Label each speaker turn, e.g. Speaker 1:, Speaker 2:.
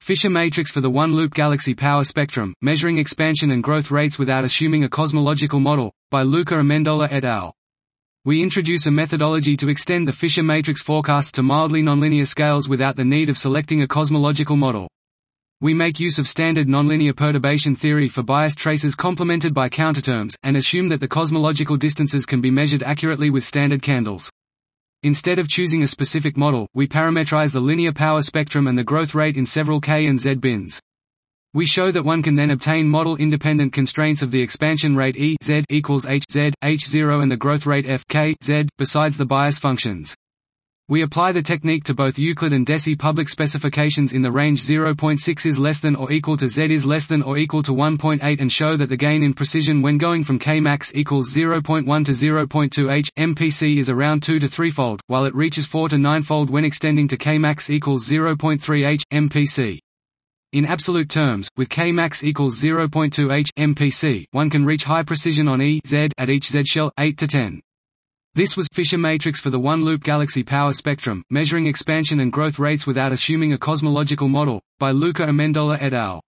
Speaker 1: Fisher matrix for the one-loop galaxy power spectrum, measuring expansion and growth rates without assuming a cosmological model, by Luca Amendola et al. We introduce a methodology to extend the Fisher matrix forecasts to mildly nonlinear scales without the need of selecting a cosmological model. We make use of standard nonlinear perturbation theory for bias traces complemented by counterterms, and assume that the cosmological distances can be measured accurately with standard candles. Instead of choosing a specific model, we parametrize the linear power spectrum and the growth rate in several k and z bins. We show that one can then obtain model-independent constraints of the expansion rate E z equals h z, h0 and the growth rate f k z, besides the bias functions. We apply the technique to both Euclid and DESI public specifications in the range 0.6 is less than or equal to z is less than or equal to 1.8 and show that the gain in precision when going from Kmax equals 0.1 to 0.2 h, MPC is around 2 to 3-fold, while it reaches 4 to 9-fold when extending to Kmax equals 0.3 h, MPC. In absolute terms, with Kmax equals 0.2 h, MPC, one can reach high precision on E z at each z shell, 8 to 10. This was Fisher matrix for the one-loop galaxy power spectrum, measuring expansion and growth rates without assuming a cosmological model, by Luca Amendola et al.